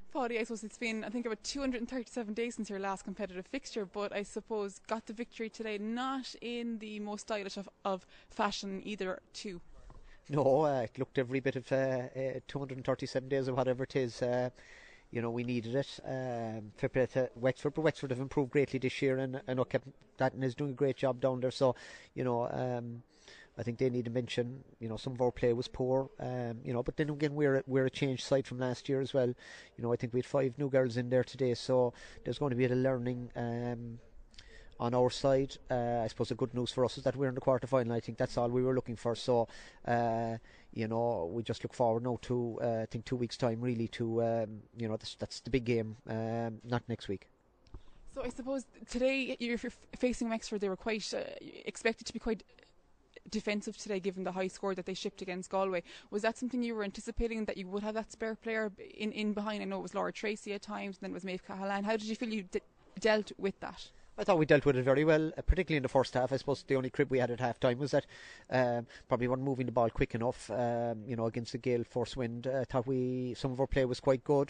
Paddy, I suppose it's been, I think, about 237 days since your last competitive fixture, but I suppose got the victory today, not in the most stylish of fashion either, too. No, it looked every bit of 237 days or whatever it is. We needed it. Fair play to Wexford, but Wexford have improved greatly this year, and I know Captain Datton is doing a great job down there. So, I think they need to mention. Some of our play was poor. But then again, we're a changed side from last year as well. I think we had 5 new girls in there today, so there's going to be a learning. On our side, I suppose the good news for us is that we're in the quarter final. I think that's all we were looking for. So, we just look forward now to I think 2 weeks' time, really. To that's the big game, not next week. So I suppose today, if you're facing Wexford, they were quite expected to be quite defensive today, given the high score that they shipped against Galway. Was that something you were anticipating, that you would have that spare player in behind? I know it was Laura Tracy at times, and then it was Maeve Cahalan. How did you feel you dealt with that? I thought we dealt with it very well, particularly in the first half. I suppose the only crib we had at half time was that probably weren't moving the ball quick enough, against the gale force wind. I thought some of our play was quite good.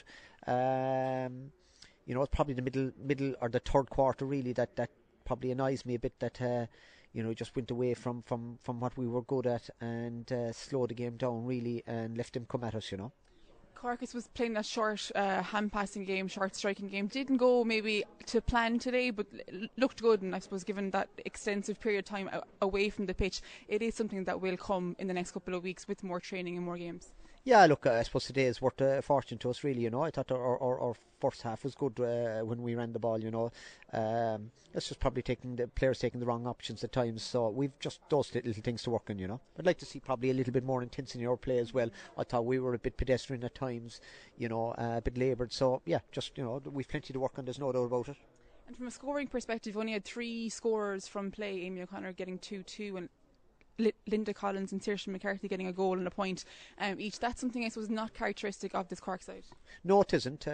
It's probably the middle or the third quarter really that probably annoys me a bit, that just went away from what we were good at, and slowed the game down really and left them come at us. Carcass was playing a short hand passing game, short striking game. Didn't go maybe to plan today, but looked good. And I suppose given that extensive period of time away from the pitch, it is something that will come in the next couple of weeks with more training and more games. Yeah, look, I suppose today is worth a fortune to us, really. I thought our first half was good when we ran the ball. That's just probably the players taking the wrong options at times. So we've just those little things to work on. I'd like to see probably a little bit more intensity in our play as well. I thought we were a bit pedestrian at times, a bit laboured. So yeah, just we've plenty to work on. There's no doubt about it. And from a scoring perspective, you've only had 3 scorers from play. Amy O'Connor getting 2-2 and Linda Collins and Saoirse McCarthy getting a goal and a point each. That's something I suppose not characteristic of this Cork side. No, it isn't.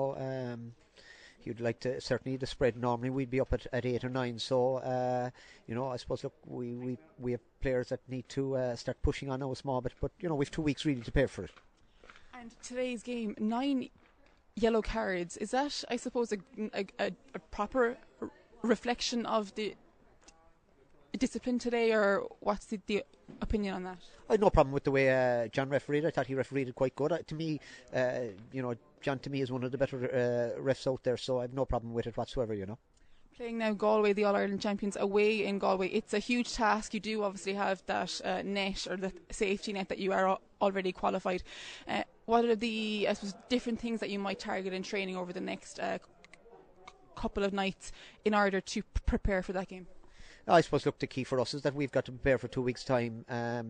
You'd like to, certainly the spread normally we'd be up at 8 or 9. So I suppose look, we have players that need to start pushing on now a small bit, but we've 2 weeks really to prepare for it. And today's game, 9 yellow cards. Is that, I suppose, a proper reflection of the discipline today, or what's the opinion on that? I had no problem with the way John refereed. I thought he refereed it quite good. To me, John to me is one of the better refs out there, so I have no problem with it whatsoever. Playing now Galway, the All-Ireland champions, away in Galway. It's a huge task. You do obviously have that net, or the safety net, that you are already qualified. What are the, I suppose, different things that you might target in training over the next couple of nights in order to prepare for that game? I suppose, look, the key for us is that we've got to prepare for 2 weeks' time.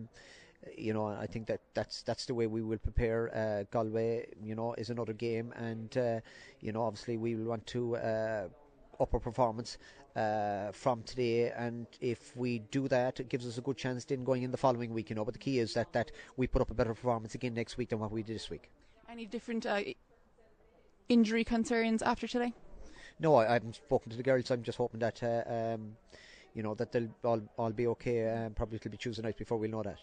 I think that's the way we will prepare. Galway, is another game, and obviously we will want to up our performance from today, and if we do that, it gives us a good chance then going in the following week. But the key is that we put up a better performance again next week than what we did this week. Any different injury concerns after today? No, I haven't spoken to the girls. I'm just hoping that that they'll all be okay. Probably it'll be Tuesday night before we'll know that.